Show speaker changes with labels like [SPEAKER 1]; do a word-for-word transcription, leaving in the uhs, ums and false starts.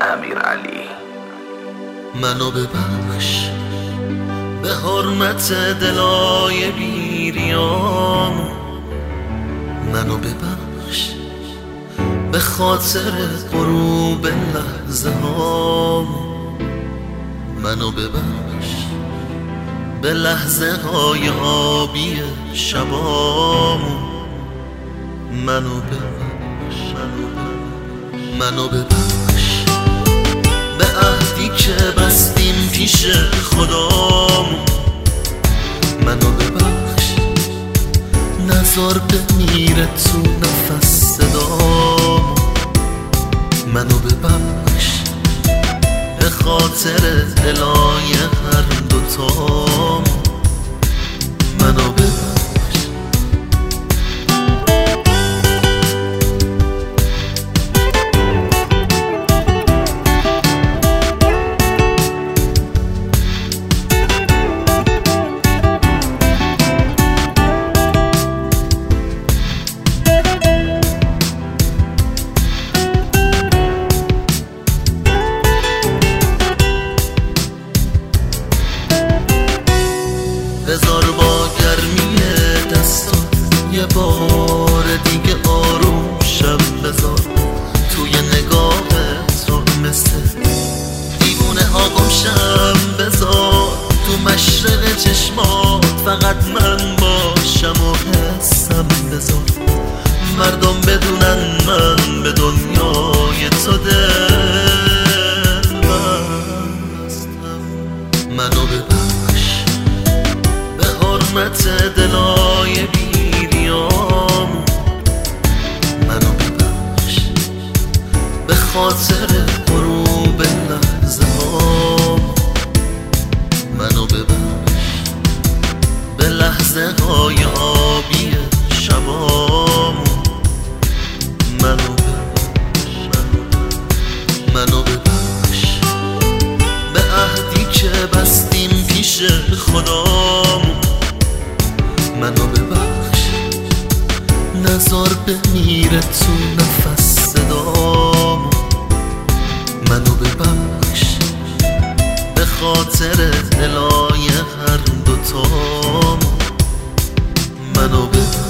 [SPEAKER 1] امیرعلی.
[SPEAKER 2] منو ببخش به حرمت دلای بیریام، منو ببخش به خاطر غروب لحظه هام، منو ببخش به لحظه های آبی شبام، منو ببخش منو ببخش به عهدی که بستیم پیش خدام، منو ببخش نذار بمیره تو نفس صدام، منو ببخش به خاطر دلای هر دوتام، منو ببخش. بذار با گرمی دستات یه بار دیگه آروم شم، بذار توی نگاهت رو مثل دیوونه ها گمشم، بذار تو مشرق چشمات فقط من باشم و حسم، بذار مردم بدونن من به دنیای تو دل بستم، منو ببخش حرمت دلای بیریام، منو ببخش به خاطر غروب لحظه هام، منو ببخش به لحظه های آبی شبام، منو ببخش منو ببخش به عهدی که بستیم پیش خدام، منو ببخش نذار بمیره تو نفس صدام، منو ببخش به خاطر دلای هر دوتام، منو ببخش.